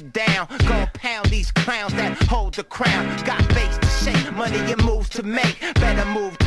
you down. Gon' pound these clowns that hold the crown. Got face to shake, money and moves to make. Better move